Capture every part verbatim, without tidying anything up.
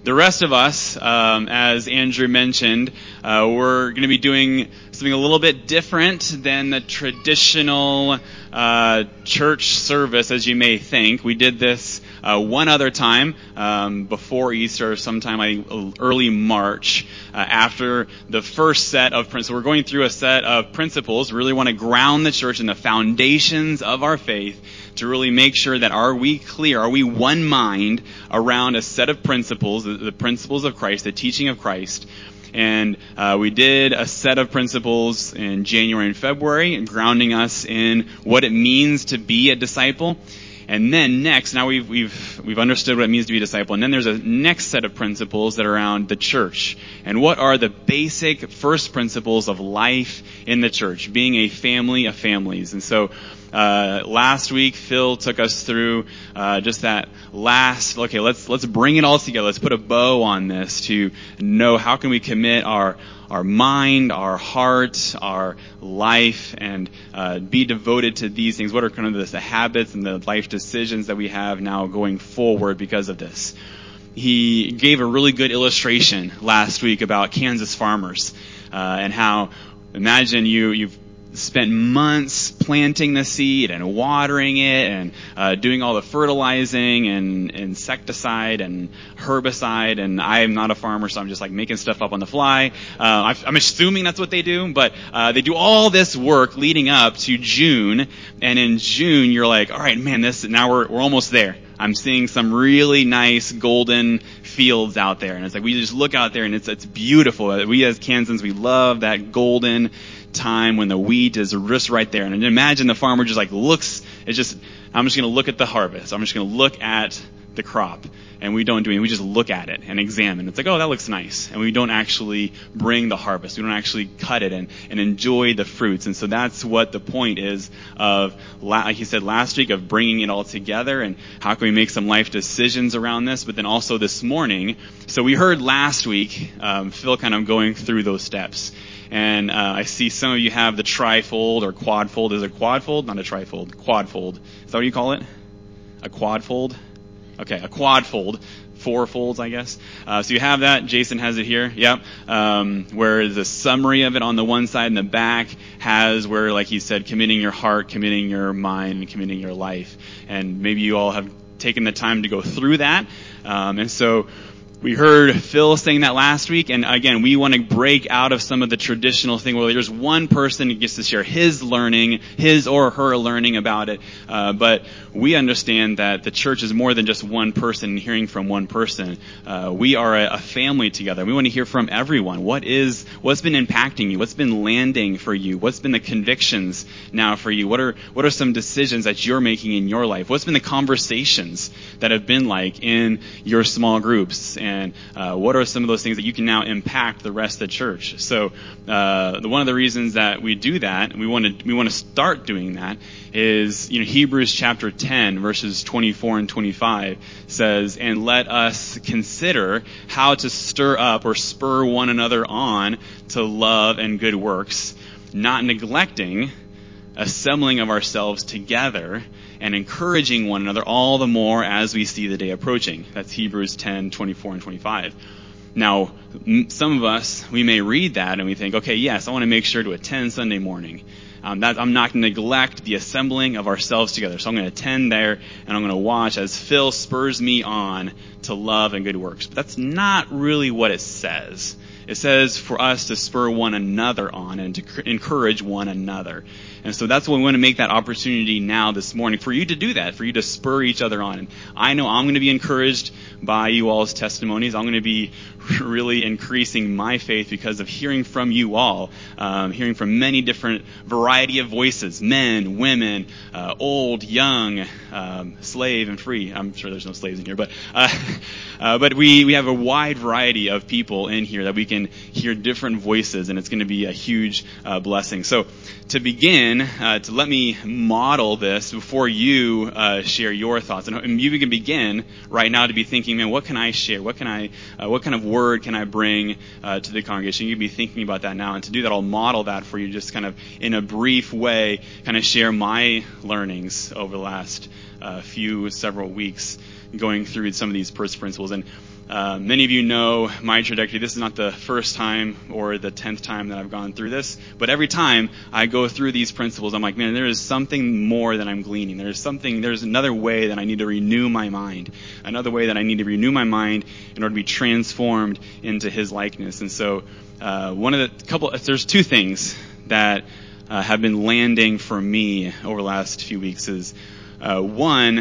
the rest of us, um, as Andrew mentioned, uh, we're going to be doing something a little bit different than the traditional uh, church service, as you may think. We did this uh, one other time um, before Easter, sometime like early March, uh, after the first set of principles. We're going through a set of principles. We really want to ground the church in the foundations of our faith, to really make sure that are we clear, are we one mind around a set of principles, the, the principles of Christ, the teaching of Christ. And uh, we did a set of principles in January and February, grounding us in what it means to be a disciple. And then next, now we've we've we've understood what it means to be a disciple. And then there's a next set of principles that are around the church. And what are the basic first principles of life in the church, being a family of families. And so uh last week Phil took us through uh just that last, okay, let's let's bring it all together. Let's put a bow on this to know how can we commit our our mind, our heart, our life, and uh, be devoted to these things. What are kind of the, the habits and the life decisions that we have now going forward because of this? He gave a really good illustration last week about Kansas farmers uh, and how, imagine you, you've spent months planting the seed and watering it and uh, doing all the fertilizing and insecticide and herbicide. And I'm not a farmer, so I'm just like making stuff up on the fly. Uh, I'm assuming that's what they do, but uh, they do all this work leading up to June. And in June, you're like, all right, man, this now we're we're almost there. I'm seeing some really nice golden fields out there, and it's like we just look out there and it's it's beautiful. We as Kansans, we love that golden time when the wheat is just right there. And imagine the farmer just like looks, it's just, I'm just going to look at the harvest. I'm just going to look at the crop. And we don't do anything. We just look at it and examine. It's like, oh, that looks nice. And we don't actually bring the harvest. We don't actually cut it and, and enjoy the fruits. And so that's what the point is of, like he said last week, of bringing it all together and how can we make some life decisions around this. But then also this morning, so we heard last week, um, Phil kind of going through those steps. And uh, I see some of you have the trifold or quadfold. Is it quadfold? Not a trifold. Quadfold. Is that what you call it? A quadfold? Okay, a quadfold. Four folds, I guess. Uh, so you have that. Jason has it here. Yep. Um, where the summary of it on the one side and the back has where, like he said, committing your heart, committing your mind, and committing your life. And maybe you all have taken the time to go through that. Um, and so we heard Phil saying that last week, and again, we want to break out of some of the traditional thing where there's one person who gets to share his learning, his or her learning about it, uh, but we understand that the church is more than just one person hearing from one person. Uh, we are a, a family together. We want to hear from everyone. What is, what's been impacting you? What's been landing for you? What's been the convictions now for you? What are, what are some decisions that you're making in your life? What's been the conversations that have been like in your small groups? And uh, what are some of those things that you can now impact the rest of the church? So uh, the, one of the reasons that we do that, and we want to we want to start doing that, is you know Hebrews chapter ten verses twenty-four and twenty-five says, "And let us consider how to stir up or spur one another on to love and good works, not neglecting assembling of ourselves together and encouraging one another all the more as we see the day approaching." That's Hebrews ten, twenty-four and twenty-five. Now, some of us, we may read that and we think, okay, yes, I want to make sure to attend Sunday morning. Um, that, I'm not going to neglect the assembling of ourselves together. So I'm going to attend there and I'm going to watch as Phil spurs me on to love and good works. But that's not really what it says. It says for us to spur one another on and to encourage one another. And so that's what we want to make that opportunity now this morning for you to do that, for you to spur each other on. And I know I'm going to be encouraged by you all's testimonies. I'm going to be really increasing my faith because of hearing from you all, um, hearing from many different variety of voices, men, women, uh, old, young, um, slave, and free. I'm sure there's no slaves in here, but uh, uh, but we, we have a wide variety of people in here that we can hear different voices, and it's going to be a huge uh, blessing. So to begin, uh, to let me model this before you uh, share your thoughts, and, and you can begin right now to be thinking, man, what can I share? What can I, uh, what kind of word can I bring uh, to the congregation? You can be thinking about that now, and to do that, I'll model that for you, just kind of in a brief way, kind of share my learnings over the last uh, few several weeks, going through some of these first principles. And Uh, many of you know my trajectory. This is not the first time or the tenth time that I've gone through this, but every time I go through these principles, I'm like, man, there is something more that I'm gleaning. There's something, there's another way that I need to renew my mind, another way that I need to renew my mind in order to be transformed into His likeness. And so, uh, one of the couple, there's two things that uh, have been landing for me over the last few weeks. Is uh, one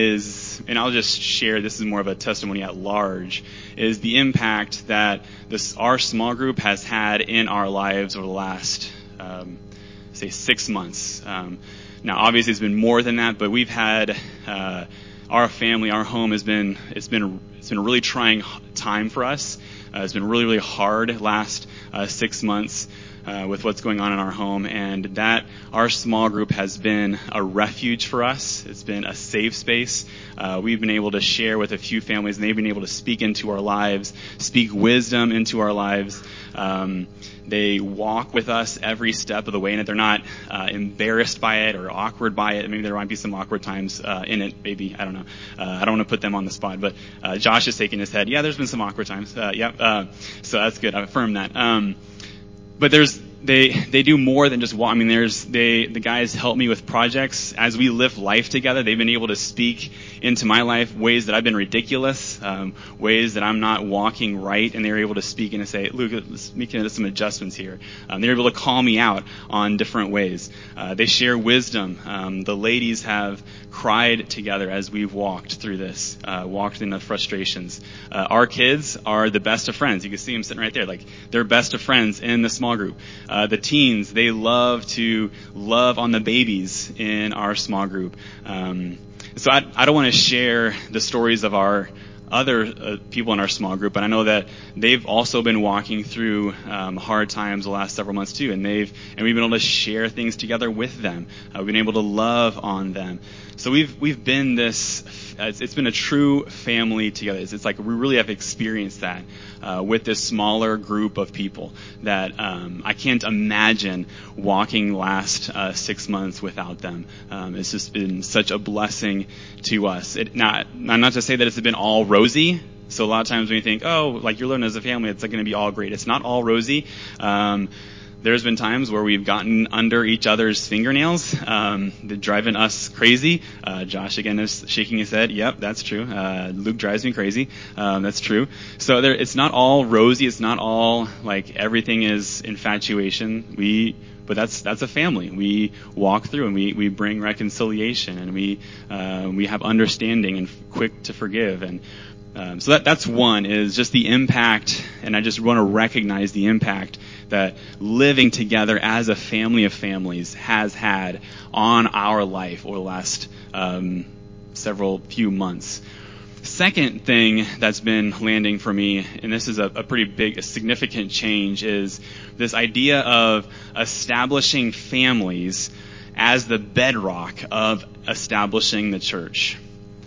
is, and I'll just share, this is more of a testimony at large, is the impact that this our small group has had in our lives over the last, um, say, six months. Um, now, obviously, it's been more than that, but we've had uh, our family, our home has been it's been it's been a really trying time for us. Uh, it's been really, really hard last uh, six months. Uh, with what's going on in our home, and that our small group has been a refuge for us. It's been a safe space. Uh, we've been able to share with a few families, and they've been able to speak into our lives, speak wisdom into our lives. Um, they walk with us every step of the way, and they're not uh, embarrassed by it or awkward by it. Maybe there might be some awkward times uh, in it. Maybe, I don't know. Uh, I don't want to put them on the spot, but uh, Josh is shaking his head. Yeah, there's been some awkward times. Uh, yeah, uh, so that's good. I affirm that. Um, But there's they they do more than just walk. I mean, there's they the guys help me with projects as we live life together. They've been able to speak into my life ways that I've been ridiculous, um, ways that I'm not walking right, and they're able to speak and to say, "Luke, let's make some adjustments here." Um, they're able to call me out on different ways. Uh, they share wisdom. Um, the ladies have cried together as we've walked through this, uh, walked in the frustrations. Uh, our kids are the best of friends. You can see them sitting right there. Like, they're best of friends in the small group. Uh, the teens, they love to love on the babies in our small group. Um, so I, I don't want to share the stories of our other uh, people in our small group, but I know that they've also been walking through um, hard times the last several months too, and they've and we've been able to share things together with them. Uh, we've been able to love on them. So we've we've been this. It's, it's been a true family together. It's, it's like we really have experienced that uh, with this smaller group of people that um, I can't imagine walking last uh, six months without them. Um, it's just been such a blessing to us. It, not not to say that it's been all rosy. So a lot of times when you think, oh, like you're living as a family, it's like going to be all great. It's not all rosy. Um, There's been times where we've gotten under each other's fingernails, um, driving us crazy. Uh, Josh, again, is shaking his head. Yep, that's true. Uh, Luke drives me crazy. Um, that's true. So there, it's not all rosy. It's not all like everything is infatuation. We, but that's that's a family. We walk through and we, we bring reconciliation, and we uh, we have understanding and quick to forgive. And um, so that that's one, is just the impact, and I just want to recognize the impact that living together as a family of families has had on our life over the last um, several few months. Second thing that's been landing for me, and this is a, a pretty big, a significant change, is this idea of establishing families as the bedrock of establishing the church.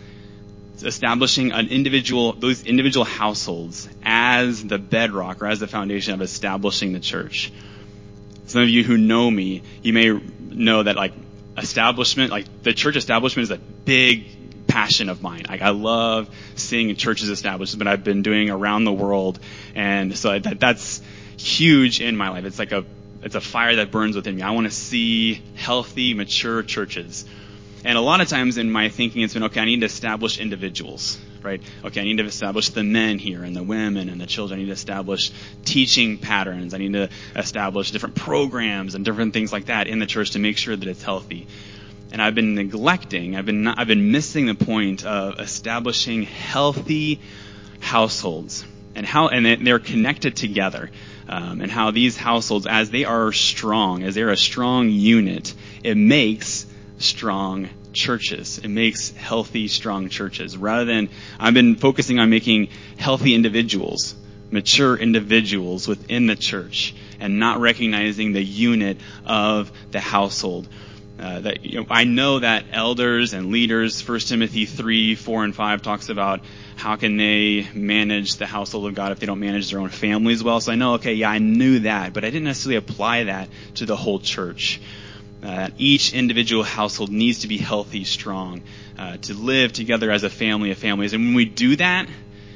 Establishing an individual, those individual households as the bedrock or as the foundation of establishing the church. Some of you who know me, you may know that like establishment, like the church establishment is a big passion of mine. Like I love seeing churches established, but I've been doing around the world, and so that that's huge in my life. It's like a it's a fire that burns within me. I want to see healthy, mature churches. And a lot of times in my thinking, it's been, okay, I need to establish individuals, right? Okay, I need to establish the men here and the women and the children. I need to establish teaching patterns. I need to establish different programs and different things like that in the church to make sure that it's healthy. And I've been neglecting, I've been not, I've been missing the point of establishing healthy households and how and they're connected together. Um, and how these households, as they are strong, as they're a strong unit, it makes strong churches. It makes healthy, strong churches. Rather than, I've been focusing on making healthy individuals, mature individuals within the church, and not recognizing the unit of the household. Uh, that you know, I know that elders and leaders, First Timothy three, four, and five talks about how can they manage the household of God if they don't manage their own families well. So I know, okay, yeah, I knew that, but I didn't necessarily apply that to the whole church. Uh, each individual household needs to be healthy, strong, uh, to live together as a family of families. And when we do that,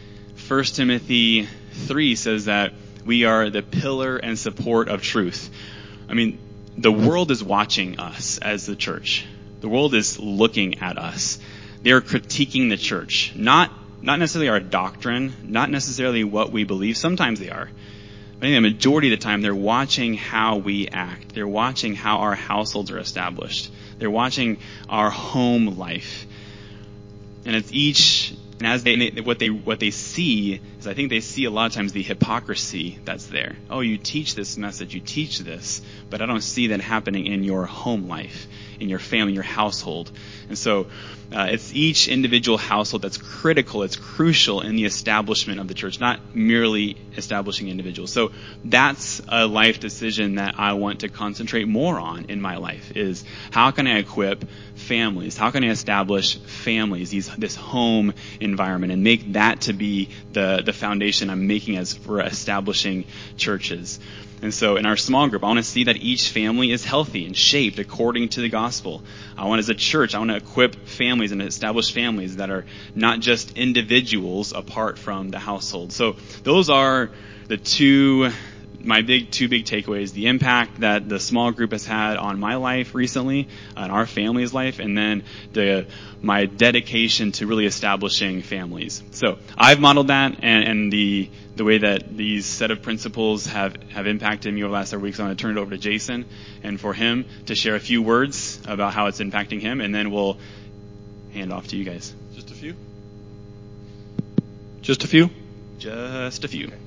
First Timothy three says that we are the pillar and support of truth. I mean, the world is watching us as the church. The world is looking at us. They are critiquing the church. Not not necessarily our doctrine, not necessarily what we believe. Sometimes they are. But I think the majority of the time, they're watching how we act. They're watching how our households are established. They're watching our home life. And it's each, and as they, what they, what they see is, I think they see a lot of times the hypocrisy that's there. Oh, you teach this message, you teach this, but I don't see that happening in your home life, in your family, your household. And so, uh, it's each individual household that's critical, it's crucial in the establishment of the church, not merely establishing individuals. So that's a life decision that I want to concentrate more on in my life, is how can I equip families? How can I establish families, these, this home environment, and make that to be the, the foundation I'm making as for establishing churches? And so in our small group, I want to see that each family is healthy and shaped according to the gospel. I want, as a church, I want to equip families and establish families that are not just individuals apart from the household. So those are the two, my big, two big takeaways: the impact that the small group has had on my life recently, on our family's life, and then the, my dedication to really establishing families. So I've modeled that, and, and the, the way that these set of principles have, have impacted me over the last several weeks. I'm going to turn it over to Jason and for him to share a few words about how it's impacting him, and then we'll hand off to you guys. Just a few? Just a few? Just a few. Okay.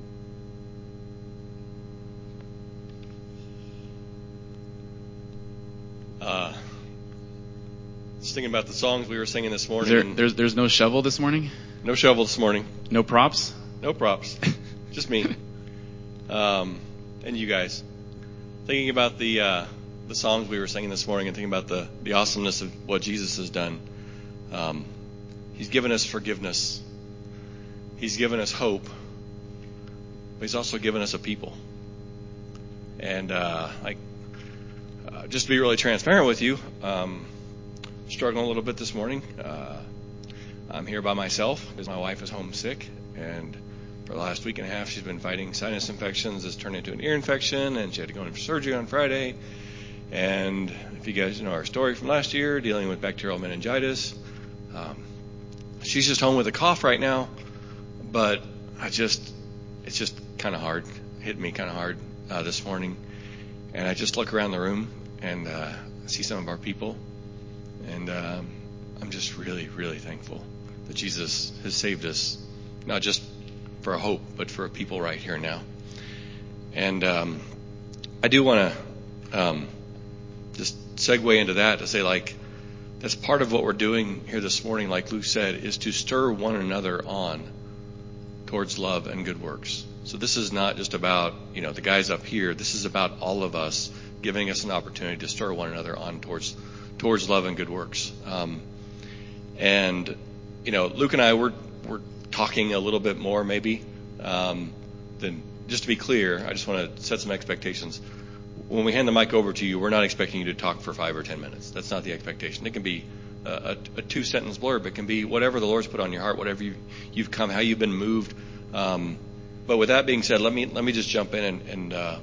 Uh, just thinking about the songs we were singing this morning. There, there's, there's no shovel this morning? No shovel this morning. No props? No props. Just me. Um, and you guys. Thinking about the uh, the songs we were singing this morning, and thinking about the, the awesomeness of what Jesus has done. Um, he's given us forgiveness. He's given us hope. But he's also given us a people. And uh, like, uh, just to be really transparent with you, um, struggling a little bit this morning. Uh, I'm here by myself because my wife is homesick, and for the last week and a half she's been fighting sinus infections. It's turned into an ear infection, and she had to go in for surgery on Friday. And if you guys know our story from last year, dealing with bacterial meningitis, um, she's just home with a cough right now. But I just, it's just kind of hard, hit me kind of hard uh, this morning. And I just look around the room and uh, see some of our people, and um, I'm just really, really thankful that Jesus has saved us, not just for a hope, but for a people right here and now. And um, I do want to um, just segue into that to say, like, that's part of what we're doing here this morning, like Luke said, is to stir one another on towards love and good works. So this is not just about, you know, the guys up here. This is about all of us giving us an opportunity to stir one another on towards towards love and good works. Um, and, you know, Luke and I, we're, we're talking a little bit more maybe um, than, just to be clear, I just want to set some expectations. When we hand the mic over to you, we're not expecting you to talk for five or ten minutes. That's not the expectation. It can be a, a, a two-sentence blurb. It can be whatever the Lord's put on your heart, whatever you, you've come, how you've been moved. Um, but with that being said, let me let me just jump in and, and uh,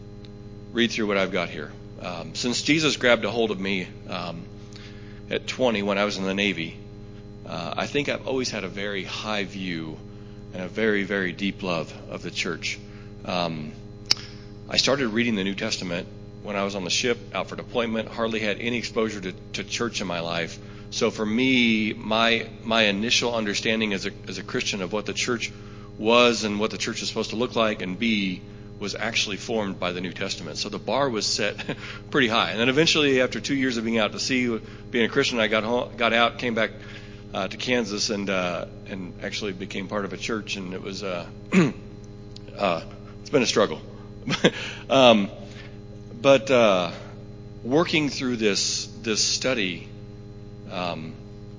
read through what I've got here. Um, since Jesus grabbed a hold of me um, at twenty when I was in the Navy, uh, I think I've always had a very high view and a very, very deep love of the church. Um, I started reading the New Testament when I was on the ship, out for deployment, hardly had any exposure to, to church in my life. So for me, my my initial understanding as a as a Christian of what the church was and what the church is supposed to look like and be was actually formed by the New Testament. So the bar was set pretty high. And then eventually, after two years of being out to sea, being a Christian, I got home, got out, came back uh, to Kansas, and uh, and actually became part of a church. And it was uh, uh, it's been a struggle. um, but uh, working through this this study, um,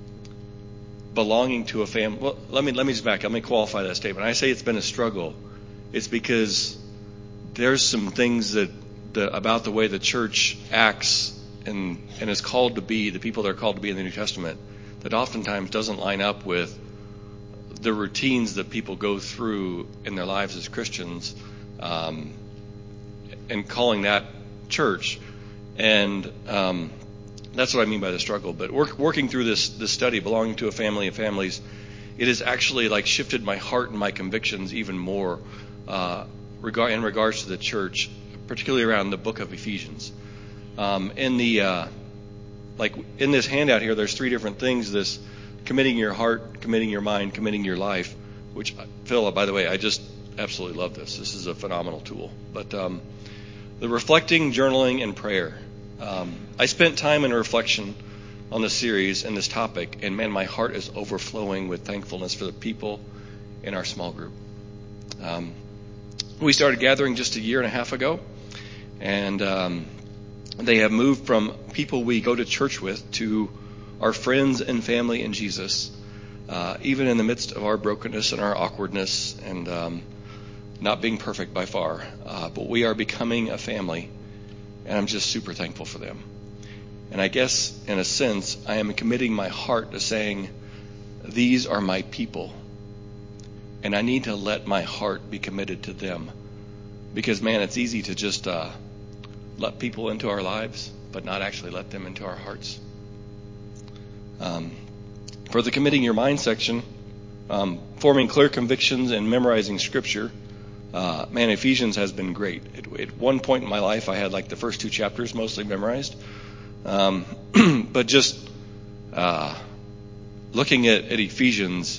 belonging to a family. Well, let me let me just back up. Let me qualify that statement. I say it's been a struggle. It's because there's some things that the, about the way the church acts and and is called to be, the people that are called to be in the New Testament, that oftentimes doesn't line up with the routines that people go through in their lives as Christians, um, and calling that church. And um, that's what I mean by the struggle. But work, working through this this study, belonging to a family of families, it has actually like shifted my heart and my convictions even more uh, regard in regards to the church, particularly around the book of Ephesians. Um, in the uh, like in this handout here, there's three different things: this committing your heart, committing your mind, committing your life. Which, Phil, by the way, I just absolutely love this. This is a phenomenal tool. But um, the reflecting, journaling, and prayer. Um, I spent time in reflection on the series and this topic, and man, my heart is overflowing with thankfulness for the people in our small group. Um, we started gathering just a year and a half ago, and um, they have moved from people we go to church with to our friends and family in Jesus, uh, even in the midst of our brokenness and our awkwardness and um, not being perfect by far. Uh, but we are becoming a family, and I'm just super thankful for them. And I guess, in a sense, I am committing my heart to saying, these are my people. And I need to let my heart be committed to them. Because, man, it's easy to just uh, let people into our lives, but not actually let them into our hearts. Um, for the committing your mind section, um, forming clear convictions and memorizing scripture, uh, man, Ephesians has been great. At, at one point in my life, I had like the first two chapters mostly memorized. Um, but just uh, looking at, at Ephesians,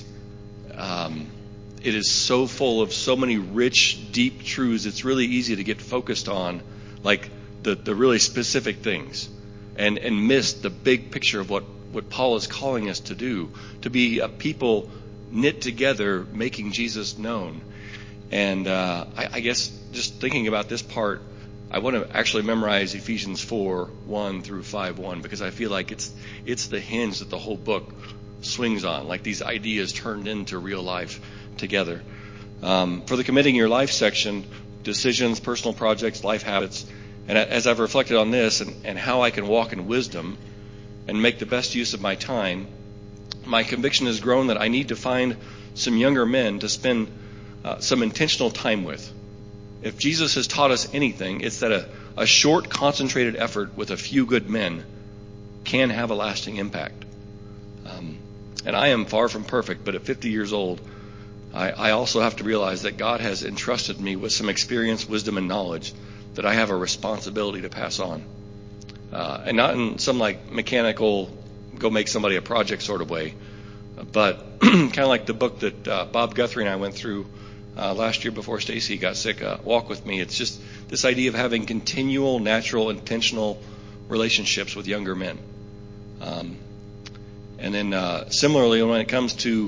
um, it is so full of so many rich, deep truths. It's really easy to get focused on like the, the really specific things and, and miss the big picture of what, what Paul is calling us to do, to be a people knit together, making Jesus known. And uh, I, I guess just thinking about this part, I want to actually memorize Ephesians four, one through five, one, because I feel like it's it's the hinge that the whole book swings on, like these ideas turned into real life together. Um, for the committing your life section, decisions, personal projects, life habits, and as I've reflected on this and, and how I can walk in wisdom and make the best use of my time, my conviction has grown that I need to find some younger men to spend uh, some intentional time with. If Jesus has taught us anything, it's that a, a short, concentrated effort with a few good men can have a lasting impact. Um, and I am far from perfect, but at fifty years old, I, I also have to realize that God has entrusted me with some experience, wisdom, and knowledge that I have a responsibility to pass on. Uh, and not in some like mechanical, go make somebody a project sort of way, but kind of like the book that uh, Bob Guthrie and I went through Uh, last year before Stacy got sick, uh, Walk With Me. It's just this idea of having continual, natural, intentional relationships with younger men. Um, and then uh, similarly, when it comes to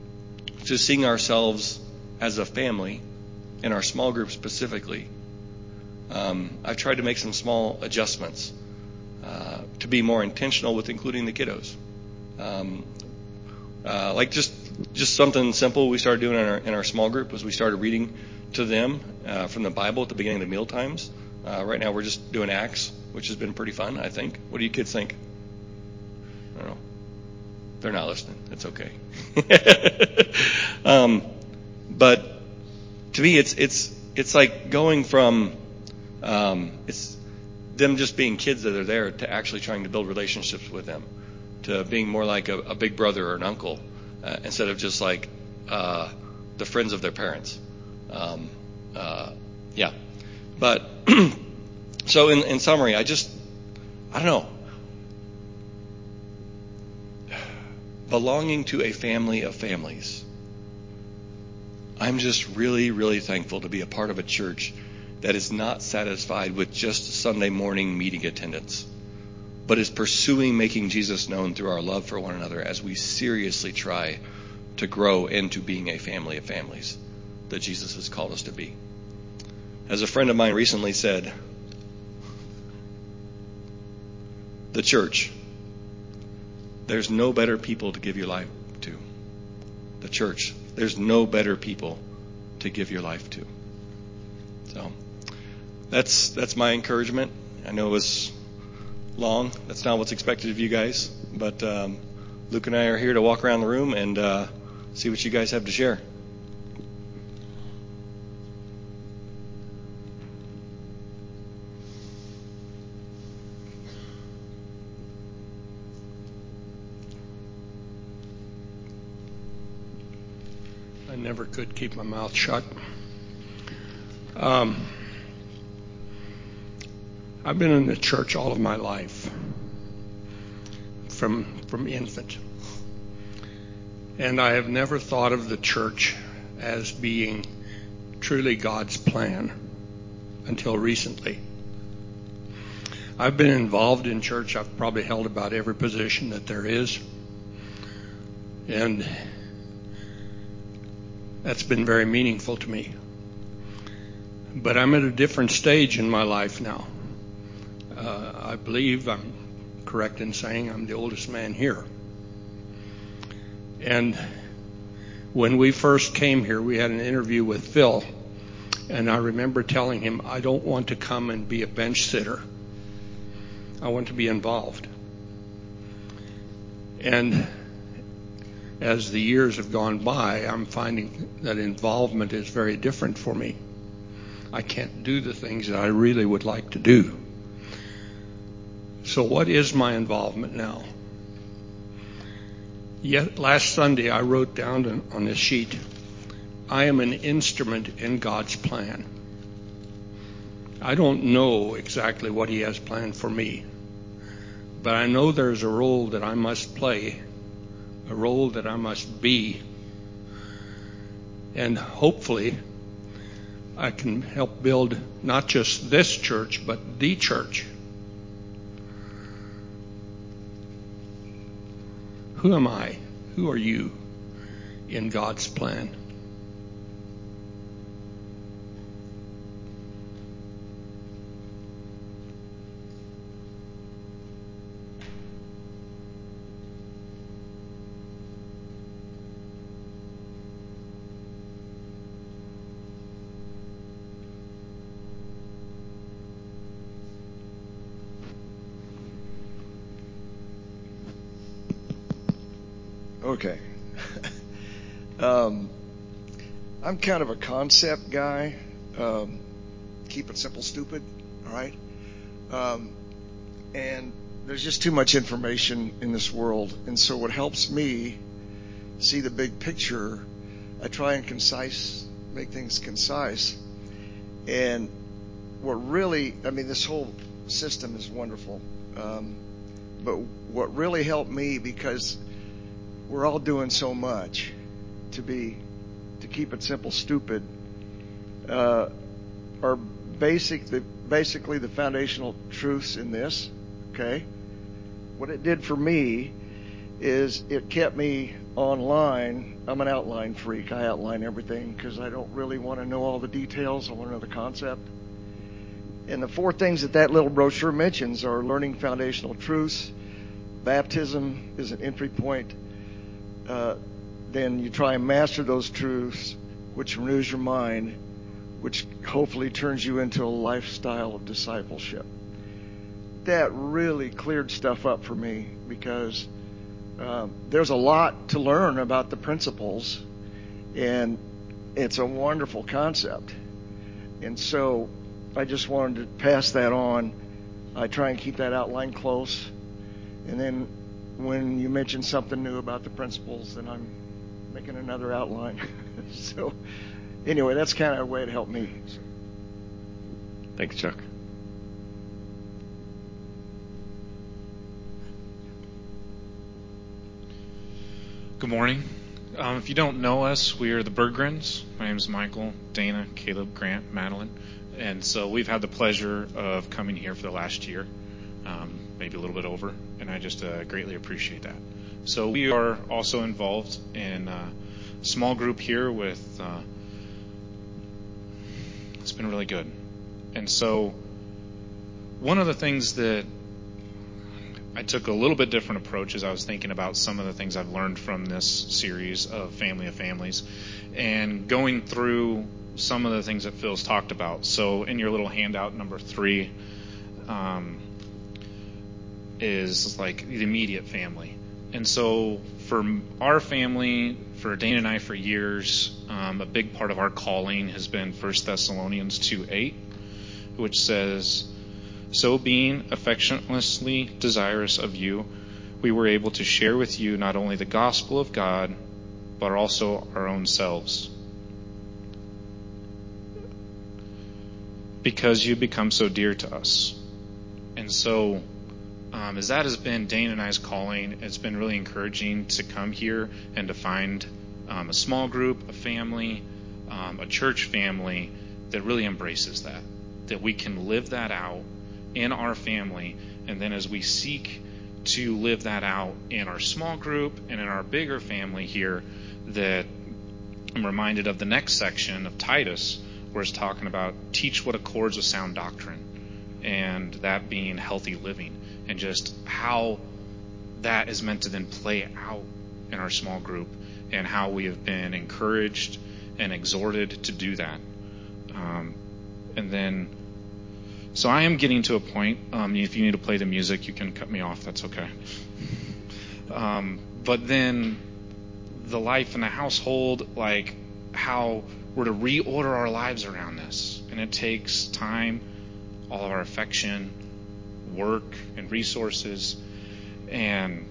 to seeing ourselves as a family, in our small group specifically, um, I've tried to make some small adjustments uh, to be more intentional with including the kiddos. Um, uh, like just Just something simple we started doing in our in our small group was we started reading to them uh, from the Bible at the beginning of the meal times. Uh, right now we're just doing Acts, which has been pretty fun, I think. What do you kids think? I don't know. They're not listening. It's okay. um, but to me, it's it's it's like going from um, it's them just being kids that are there to actually trying to build relationships with them, to being more like a, a big brother or an uncle. Uh, instead of just like uh, the friends of their parents. Um, uh, yeah. But so in, in summary, I just, I don't know. Belonging to a family of families. I'm just really, really thankful to be a part of a church that is not satisfied with just Sunday morning meeting attendance, but is pursuing making Jesus known through our love for one another as we seriously try to grow into being a family of families that Jesus has called us to be. As a friend of mine recently said, the church, there's no better people to give your life to. The church, there's no better people to give your life to. So that's that's my encouragement. I know it was long. That's not what's expected of you guys. But um, Luke and I are here to walk around the room and uh, see what you guys have to share. I never could keep my mouth shut. Um, I've been in the church all of my life, from from infant. And I have never thought of the church as being truly God's plan until recently. I've been involved in church. I've probably held about every position that there is. And that's been very meaningful to me. But I'm at a different stage in my life now. Uh, I believe I'm correct in saying I'm the oldest man here. And when we first came here, we had an interview with Phil. And I remember telling him, I don't want to come and be a bench sitter. I want to be involved. And as the years have gone by, I'm finding that involvement is very different for me. I can't do the things that I really would like to do. So what is my involvement now? Yet last Sunday I wrote down on this sheet, I am an instrument in God's plan. I don't know exactly what He has planned for me, but I know there's a role that I must play, a role that I must be, and hopefully I can help build not just this church, but the church. Who am I? Who are you in God's plan? Okay. um, I'm kind of a concept guy. Um, keep it simple, stupid. All right. Um, and there's just too much information in this world. And so what helps me see the big picture, I try and concise, make things concise. And what really, I mean, this whole system is wonderful. Um, but what really helped me, because we're all doing so much to be, to keep it simple, stupid, uh, are basic, the, basically the foundational truths in this, okay? What it did for me is it kept me online. I'm an outline freak. I outline everything because I don't really want to know all the details. I want to know the concept. And the four things that that little brochure mentions are learning foundational truths. Baptism is an entry point. Uh, then you try and master those truths, which renews your mind, which hopefully turns you into a lifestyle of discipleship. That really cleared stuff up for me because um, there's a lot to learn about the principles, and it's a wonderful concept. And so I just wanted to pass that on. I try and keep that outline close, and then when you mention something new about the principles, then I'm making another outline. So anyway, that's kind of a way it helped me. Thanks, Chuck. Good morning. Um, if you don't know us, we are the Berggrens. My name is Michael, Dana, Caleb, Grant, Madeline. And so we've had the pleasure of coming here for the last year, um, maybe a little bit over, and I just uh, greatly appreciate that. So we are also involved in a small group here with, uh, it's been really good. And so one of the things that I took a little bit different approach as I was thinking about some of the things I've learned from this series of Family of Families and going through some of the things that Phil's talked about. So in your little handout, number three um, is like the immediate family. And so for our family, for Dana and I, for years, um, a big part of our calling has been First Thessalonians two eight, which says, "So being affectionately desirous of you, we were able to share with you not only the gospel of God, but also our own selves. Because you become so dear to us." And so, um, as that has been Dana and I's calling, it's been really encouraging to come here and to find um, a small group, a family, um, a church family that really embraces that, that we can live that out in our family, and then as we seek to live that out in our small group and in our bigger family here, that I'm reminded of the next section of Titus, where it's talking about teach what accords with sound doctrine, and that being healthy living, and just how that is meant to then play out in our small group, and how we have been encouraged and exhorted to do that. Um, and then, so I am getting to a point, um, if you need to play the music, you can cut me off, that's okay. Um, but then the life in the household, like how we're to reorder our lives around this. And it takes time, all of our affection, work, and resources. And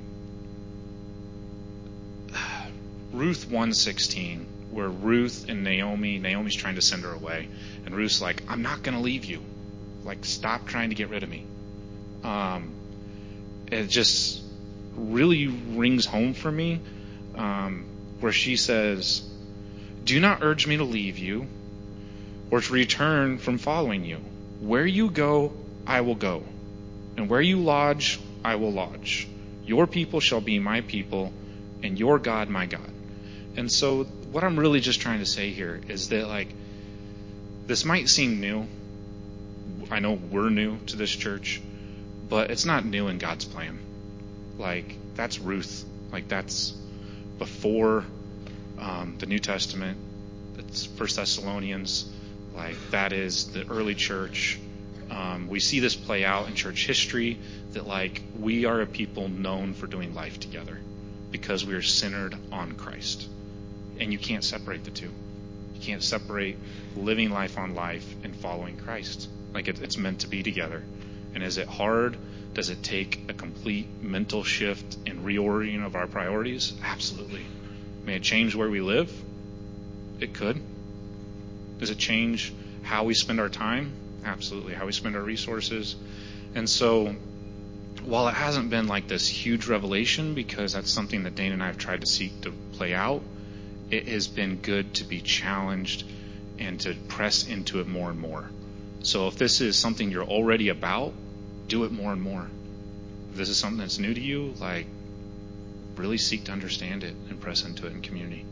Ruth one sixteen, where Ruth and Naomi, Naomi's trying to send her away. And Ruth's like, I'm not going to leave you. Like, stop trying to get rid of me. Um, it just really rings home for me, um, where she says, do not urge me to leave you or to return from following you. Where you go, I will go. And where you lodge, I will lodge. Your people shall be my people, and your God my God. And so what I'm really just trying to say here is that, like, this might seem new. I know we're new to this church, but it's not new in God's plan. Like, that's Ruth. Like, that's before um, the New Testament. It's First Thessalonians. Like, that is the early church. Um, we see this play out in church history, that, like, we are a people known for doing life together because we are centered on Christ. And you can't separate the two. You can't separate living life on life and following Christ. Like, it, it's meant to be together. And is it hard? Does it take a complete mental shift and reordering of our priorities? Absolutely. May it change where we live? It could. Does it change how we spend our time? Absolutely. How we spend our resources? And so, while it hasn't been like this huge revelation, because that's something that Dana and I have tried to seek to play out, it has been good to be challenged and to press into it more and more. So if this is something you're already about, do it more and more. If this is something that's new to you, like, really seek to understand it and press into it in community.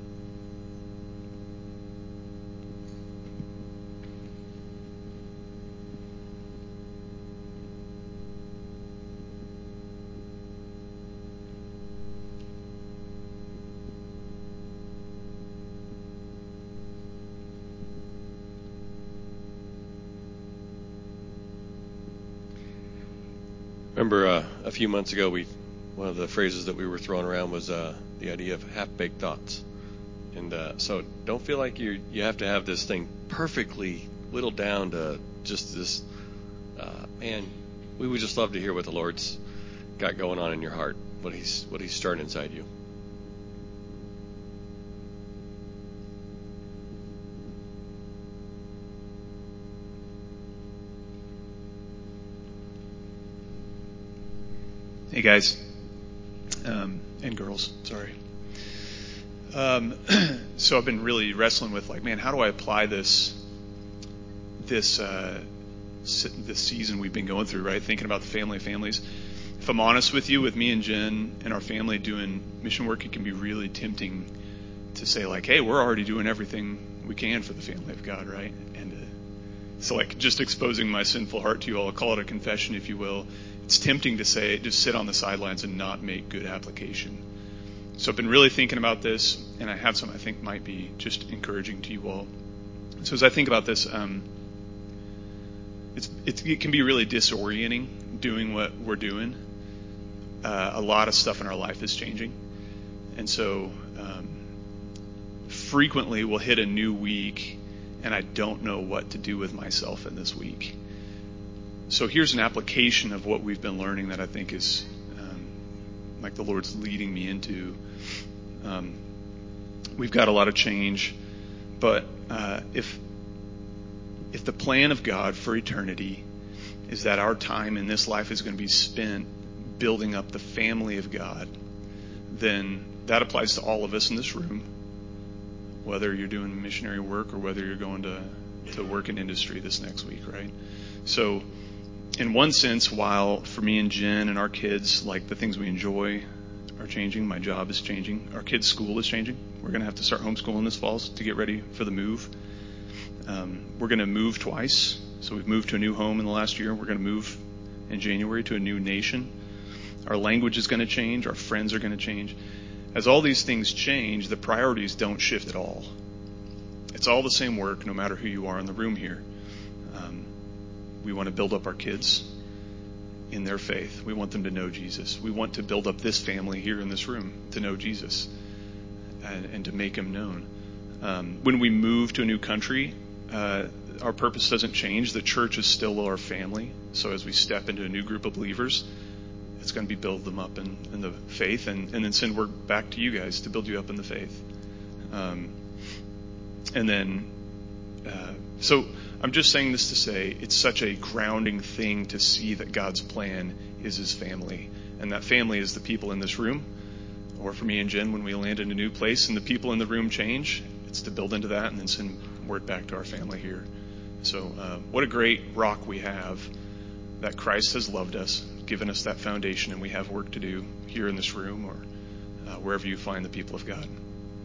Remember uh, a few months ago, we one of the phrases that we were throwing around was uh, the idea of half-baked thoughts. And uh, so don't feel like you you have to have this thing perfectly whittled down to just this. Uh, man, we would just love to hear what the Lord's got going on in your heart, what He's what He's stirring inside you. Hey guys, um, and girls, sorry. Um, so I've been really wrestling with, like, man, how do I apply this, this, uh, this season we've been going through, right? Thinking about the family of families. If I'm honest with you, with me and Jen and our family doing mission work, it can be really tempting to say, like, hey, we're already doing everything we can for the family of God, right? And uh, so, like, just exposing my sinful heart to you all, I'll call it a confession, if you will. It's tempting to say, just sit on the sidelines and not make good application. So I've been really thinking about this, and I have some I think might be just encouraging to you all. So as I think about this, um, it's, it's, it can be really disorienting doing what we're doing. Uh, a lot of stuff in our life is changing. And so um, frequently will hit a new week, and I don't know what to do with myself in this week. So here's an application of what we've been learning that I think is um, like the Lord's leading me into. Um, we've got a lot of change, but uh, if if the plan of God for eternity is that our time in this life is going to be spent building up the family of God, then that applies to all of us in this room, whether you're doing missionary work or whether you're going to, to work in industry this next week, right? So in one sense, while for me and Jen and our kids, like the things we enjoy are changing, my job is changing, our kids' school is changing. We're going to have to start homeschooling this fall to get ready for the move. Um, we're going to move twice. So we've moved to a new home in the last year. We're going to move in January to a new nation. Our language is going to change. Our friends are going to change. As all these things change, the priorities don't shift at all. It's all the same work, no matter who you are in the room here. Um, we want to build up our kids in their faith. We want them to know Jesus. We want to build up this family here in this room to know Jesus and, and to make him known. Um, when we move to a new country, uh, our purpose doesn't change. The church is still our family. So as we step into a new group of believers, it's going to be build them up in, in the faith and, and then send word back to you guys to build you up in the faith. Um, and then, uh, so I'm just saying this to say it's such a grounding thing to see that God's plan is his family. And that family is the people in this room. Or for me and Jen, when we land in a new place and the people in the room change, it's to build into that and then send word back to our family here. So uh, what a great rock we have that Christ has loved us, given us that foundation, and we have work to do here in this room or uh, wherever you find the people of God.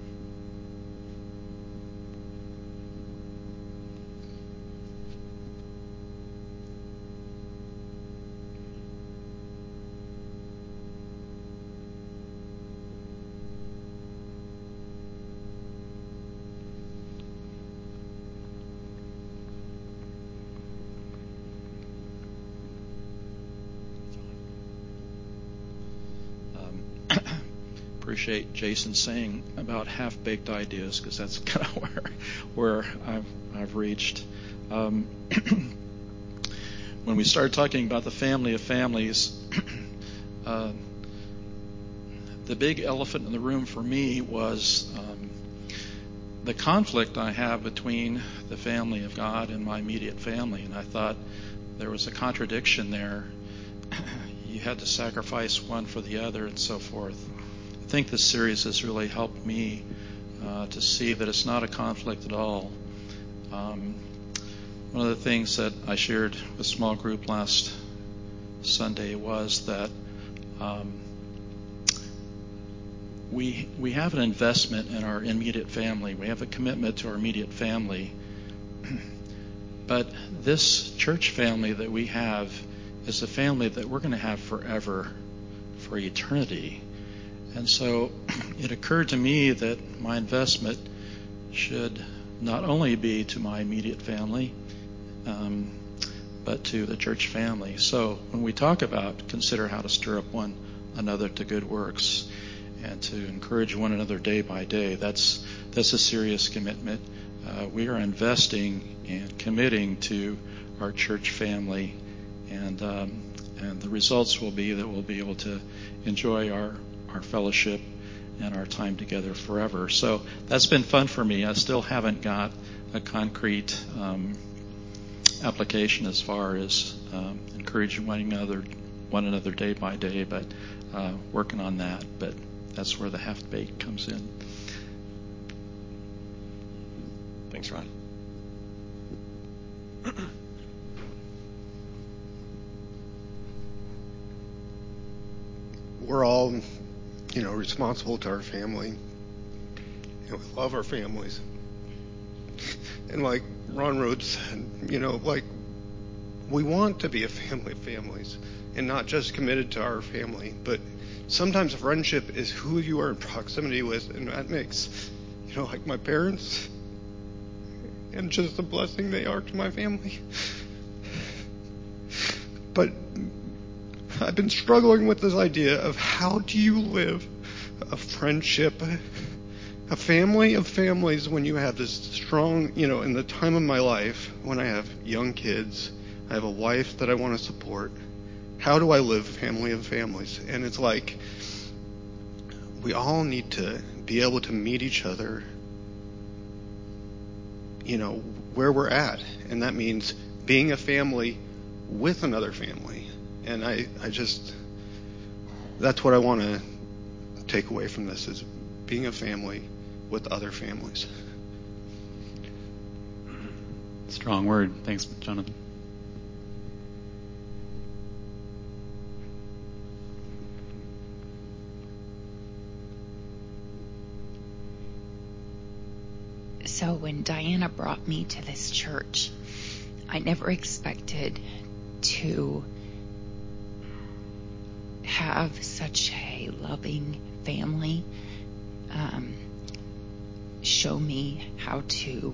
Appreciate Jason saying about half-baked ideas, because that's kind of where where I've I've reached. Um, when we started talking about the family of families, uh, the big elephant in the room for me was um, the conflict I have between the family of God and my immediate family, and I thought there was a contradiction there. You had to sacrifice one for the other, and so forth. I think this series has really helped me uh, to see that it's not a conflict at all. Um, one of the things that I shared with small group last Sunday was that um, we we have an investment in our immediate family. We have a commitment to our immediate family. But this church family that we have is a family that we're going to have forever, for eternity. And so it occurred to me that my investment should not only be to my immediate family, um, but to the church family. So when we talk about consider how to stir up one another to good works and to encourage one another day by day, that's that's a serious commitment. Uh, we are investing and committing to our church family, and um, and the results will be that we'll be able to enjoy our our fellowship and our time together forever. So that's been fun for me. I still haven't got a concrete um, application as far as um, encouraging one another, one another day by day, but uh, working on that. But that's where the half-baked comes in. Thanks, Ron. We're all, you know, responsible to our family. And we love our families. And like Ron Rhodes said, you know, like we want to be a family of families and not just committed to our family, but sometimes a friendship is who you are in proximity with, and that makes, you know, like my parents and just the blessing they are to my family. But I've been struggling with this idea of how do you live a friendship a family of families, when you have this strong, you know, in the time of my life, when I have young kids, I have a wife that I want to support, how do I live family of families? And it's like we all need to be able to meet each other, you know, where we're at. And that means being a family with another family. And I, I just, that's what I want to take away from this, is being a family with other families. Strong word. Thanks, Jonathan. So when Diana brought me to this church, I never expected to have such a loving family um, show me how to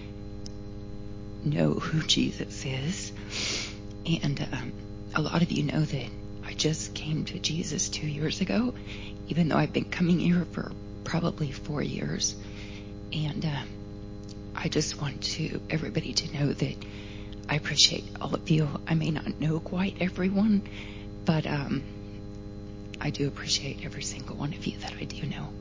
know who Jesus is. And um, a lot of you know that I just came to Jesus two years ago, even though I've been coming here for probably four years. And uh, I just want to everybody to know that I appreciate all of you. I may not know quite everyone, but um, I do appreciate every single one of you that I do know.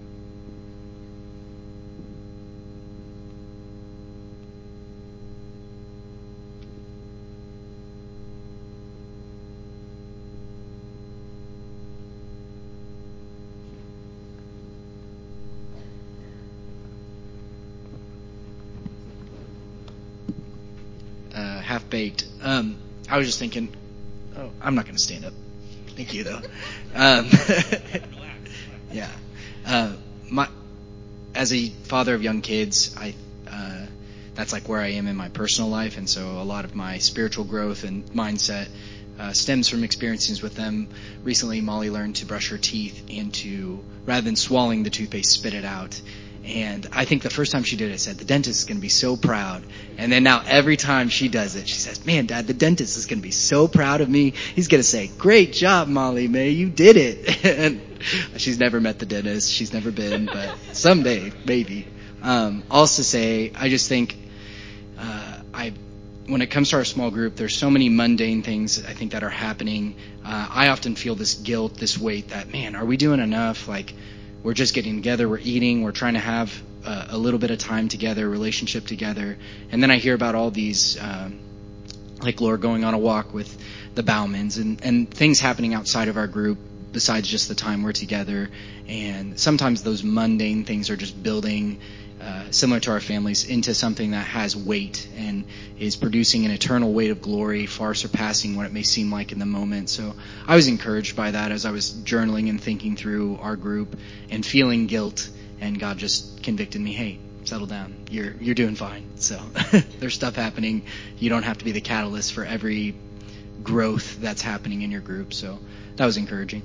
Uh, half-baked. Um, I was just thinking, oh, I'm not going to stand up. Thank you, though. Um, yeah. Uh, my, as a father of young kids, I uh, that's like where I am in my personal life, and so a lot of my spiritual growth and mindset uh, stems from experiences with them. Recently, Molly learned to brush her teeth and to, rather than swallowing the toothpaste, spit it out. And I think the first time she did it, I said, the dentist is going to be so proud. And then now every time she does it, she says, man, Dad, the dentist is going to be so proud of me. He's going to say, great job, Molly May, you did it. And she's never met the dentist. She's never been, but someday, maybe. Um, also say, I just think uh, I, when it comes to our small group, there's so many mundane things I think that are happening. Uh, I often feel this guilt, this weight that, man, are we doing enough? Like, we're just getting together, we're eating, we're trying to have uh, a little bit of time together, relationship together. And then I hear about all these, um, like Laura going on a walk with the Baumans and, and things happening outside of our group besides just the time we're together. And sometimes those mundane things are just building, uh, similar to our families, into something that has weight and is producing an eternal weight of glory far surpassing what it may seem like in the moment. So I was encouraged by that as I was journaling and thinking through our group and feeling guilt, and God just convicted me, hey, settle down. You're you're doing fine. So there's stuff happening. You don't have to be the catalyst for every growth that's happening in your group. So that was encouraging.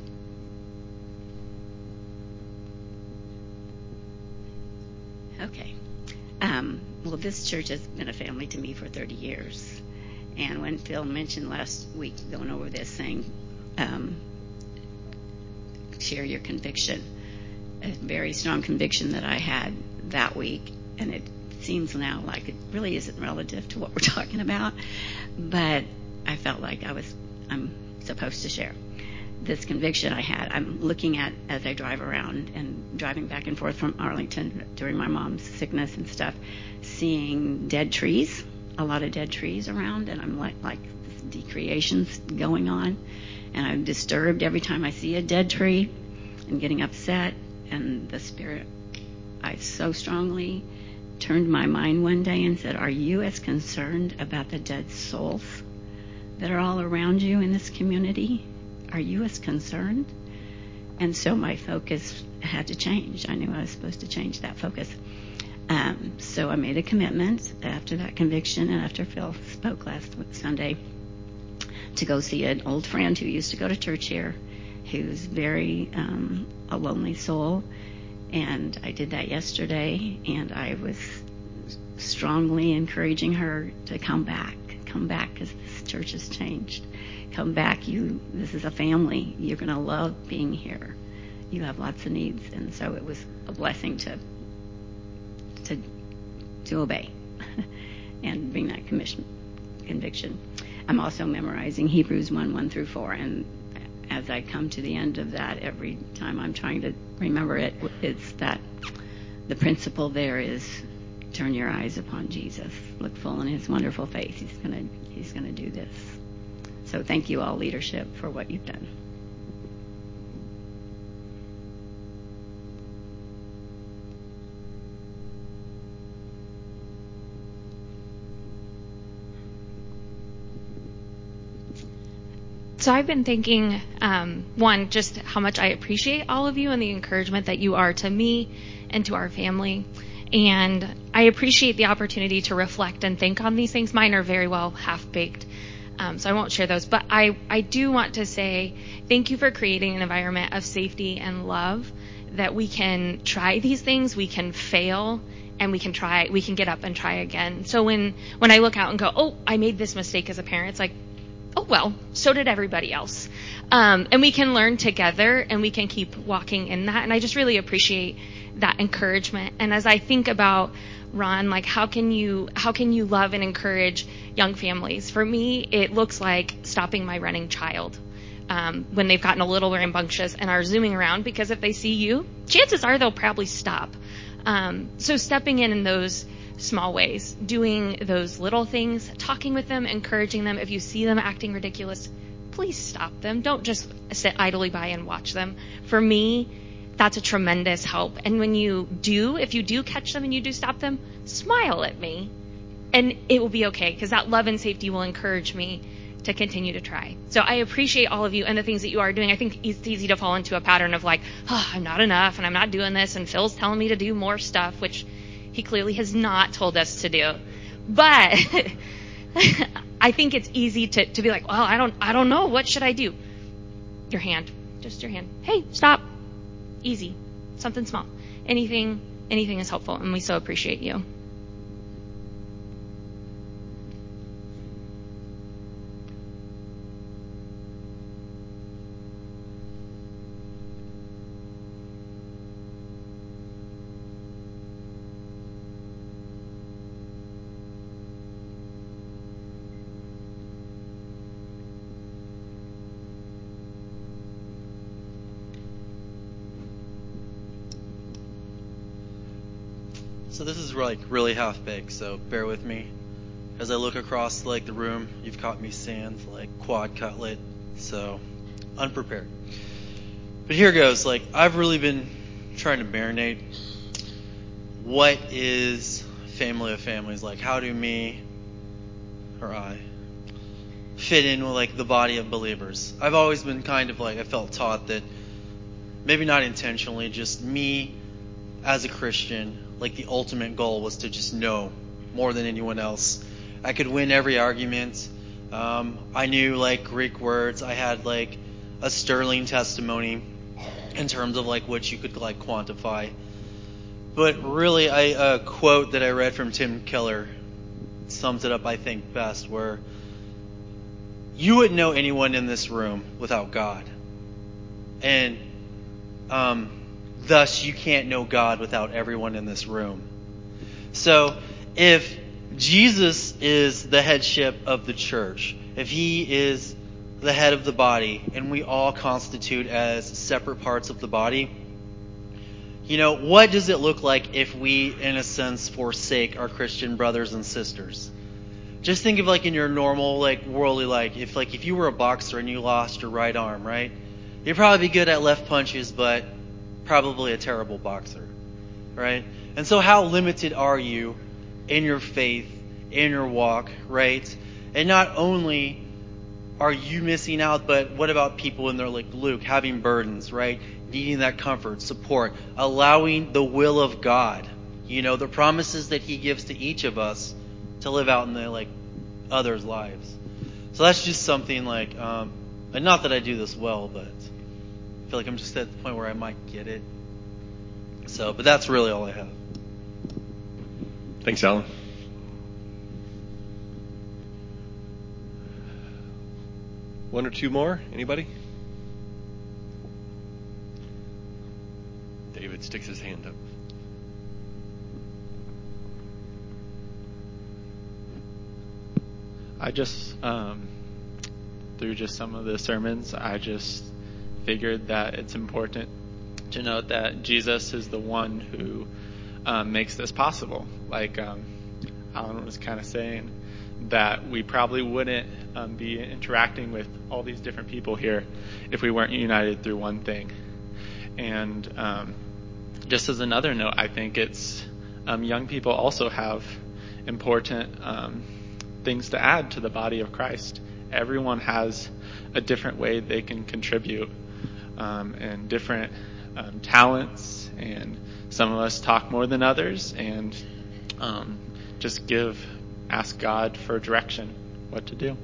Okay. Um, well, this church has been a family to me for thirty years. And when Phil mentioned last week, going over this, saying, um, share your conviction, a very strong conviction that I had that week, and it seems now like it really isn't relative to what we're talking about, but I felt like I was, I'm supposed to share this conviction I had. I'm looking at, as I drive around and driving back and forth from Arlington during my mom's sickness and stuff, seeing dead trees, a lot of dead trees around, and I'm like, like decreation's going on, and I'm disturbed every time I see a dead tree and getting upset. And the Spirit, I so strongly turned my mind one day and said, are you as concerned about the dead souls that are all around you in this community? Are you as concerned? And so my focus had to change. I knew I was supposed to change that focus. Um, so I made a commitment after that conviction and after Phil spoke last Sunday to go see an old friend who used to go to church here, who's very um, a lonely soul. And I did that yesterday, and I was strongly encouraging her to come back. Come back, because this church has changed. Come back. You. This is a family. You're going to love being here. You have lots of needs. And so it was a blessing to to to obey and bring that commission, conviction. I'm also memorizing Hebrews one, one through four, and as I come to the end of that, every time I'm trying to remember it, it's that the principle there is turn your eyes upon Jesus, look full in his wonderful face. He's gonna he's gonna do this. So thank you all, leadership, for what you've done. So I've been thinking, um, one, just how much I appreciate all of you and the encouragement that you are to me and to our family. And I appreciate the opportunity to reflect and think on these things. Mine are very well half-baked, um, so I won't share those. But I, I do want to say thank you for creating an environment of safety and love, that we can try these things, we can fail, and we can try, we can get up and try again. So when, when I look out and go, oh, I made this mistake as a parent, it's like, oh, well, so did everybody else. Um, and we can learn together, and we can keep walking in that. And I just really appreciate that encouragement. And as I think about, Ron, like how can you how can you love and encourage young families? For me, it looks like stopping my running child um, when they've gotten a little rambunctious and are zooming around, because if they see you, chances are they'll probably stop. Um, so stepping in in those small ways, doing those little things, talking with them, encouraging them. If you see them acting ridiculous, please stop them. Don't just sit idly by and watch them. For me, that's a tremendous help. And when you do, if you do catch them and you do stop them, smile at me and it will be okay, because that love and safety will encourage me to continue to try. So I appreciate all of you and the things that you are doing. I think it's easy to fall into a pattern of like, oh, I'm not enough and I'm not doing this, and Phil's telling me to do more stuff, which he clearly has not told us to do. But I think it's easy to, to be like, well, I don't I don't know. What should I do? Your hand. Just your hand. Hey, stop. Easy. Something small. Anything anything is helpful, and we so appreciate you. So this is like really half baked, so bear with me. As I look across like the room, you've caught me sans like quad cutlet, so unprepared. But here goes. Like I've really been trying to marinate. What is family of families? Like how do me or I fit in with like the body of believers? I've always been kind of like, I felt taught that maybe not intentionally, just me as a Christian, like the ultimate goal was to just know more than anyone else. I could win every argument. Um, I knew like Greek words. I had like a sterling testimony in terms of like what you could like quantify. But really, I, a quote that I read from Tim Keller sums it up, I think, best, where you wouldn't know anyone in this room without God. And um, thus, you can't know God without everyone in this room. So, if Jesus is the headship of the church, if he is the head of the body, and we all constitute as separate parts of the body, you know, what does it look like if we, in a sense, forsake our Christian brothers and sisters? Just think of like in your normal, like worldly life, if like if you were a boxer and you lost your right arm, right? You'd probably be good at left punches, but probably a terrible boxer, right? And so how limited are you in your faith, in your walk, right? And not only are you missing out, but what about people in there like Luke, having burdens, right? Needing that comfort, support, allowing the will of God, you know, the promises that he gives to each of us to live out in the like others' lives. So that's just something like, um, and not that I do this well, but I feel like I'm just at the point where I might get it. So, but that's really all I have. Thanks, Alan. One or two more? Anybody? David sticks his hand up. I just, um, through just some of the sermons, I just figured that it's important to note that Jesus is the one who um, makes this possible. Like um, Alan was kind of saying, that we probably wouldn't um, be interacting with all these different people here if we weren't united through one thing. And um, just as another note, I think it's um, young people also have important um, things to add to the body of Christ. Everyone has a different way they can contribute um, and different um, talents, and some of us talk more than others, and um, just give ask God for direction, what to do.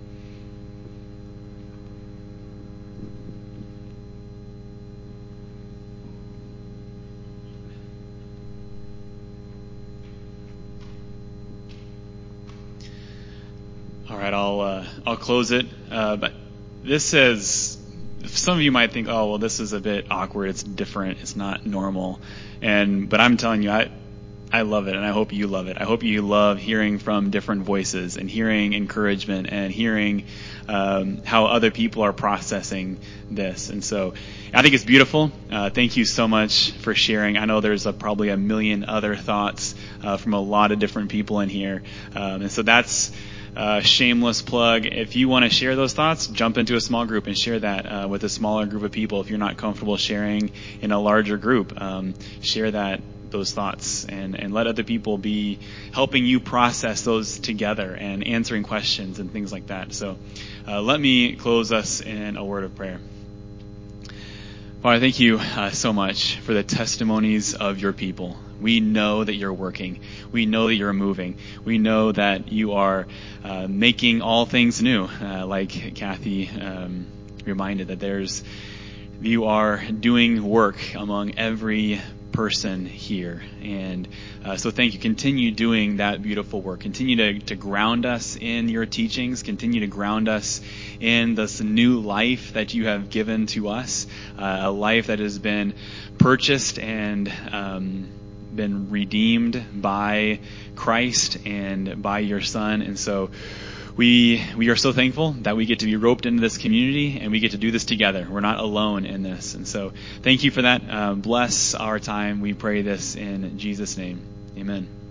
All right, I'll uh, I'll close it. Uh, but this is, some of you might think, oh well, this is a bit awkward. It's different. It's not normal. And but I'm telling you, I. I love it, and I hope you love it. I hope you love hearing from different voices and hearing encouragement and hearing um, how other people are processing this. And so I think it's beautiful. Uh, thank you so much for sharing. I know there's a, probably a million other thoughts uh, from a lot of different people in here. Um, and so that's a shameless plug. If you want to share those thoughts, jump into a small group and share that uh, with a smaller group of people. If you're not comfortable sharing in a larger group, um, share that those thoughts and, and let other people be helping you process those together and answering questions and things like that. So uh, let me close us in a word of prayer. Father, thank you uh, so much for the testimonies of your people. We know that you're working. We know that you're moving. We know that you are uh, making all things new, uh, like Kathy um, reminded, that there's you are doing work among every person here. And uh, so thank you. Continue doing that beautiful work. Continue to, to ground us in your teachings. Continue to ground us in this new life that you have given to us, uh, a life that has been purchased and um, been redeemed by Christ and by your Son. And so We we are so thankful that we get to be roped into this community and we get to do this together. We're not alone in this. And so thank you for that. Uh, bless our time. We pray this in Jesus' name. Amen.